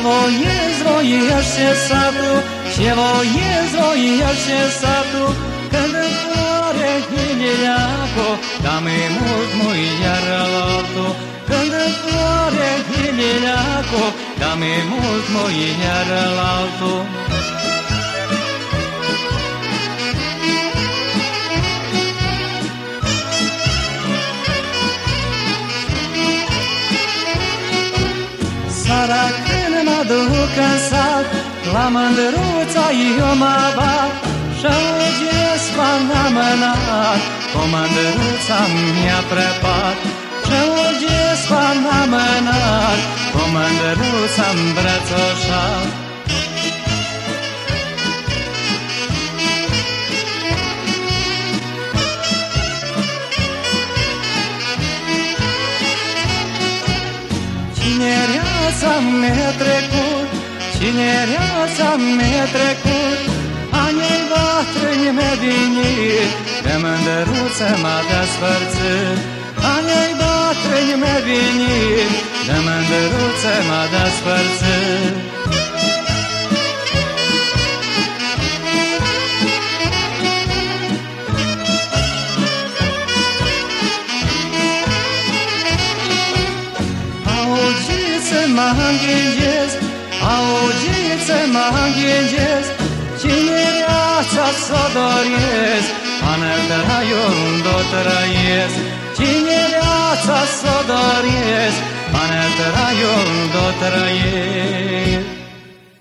voiește satul, ce voiește satul, când în floare hiliaco, da mai mult iar altul. Când în floare hiliaco, da mai mult iar altul. Seara când mă duc în sat, la mândruța eu mă bat și augesc pana mânat, o mândruța mi-a prepat. Și augesc pana mânat, o mândruța îmbrățoșat. Cinereața mi-a trecut, cinereața mi-a trecut, anii bătrâni mi-a venit, de mândruță m-a despărțit. Anii bătrâni mi-a venit, de mândruță m-a despărțit. Mă înghinghesc, auziți să mă înghinghesc, cinereața s-o doresc, până traiul unde-o trăiesc. Cinereața s-o doresc, până traiul unde-o trăiesc.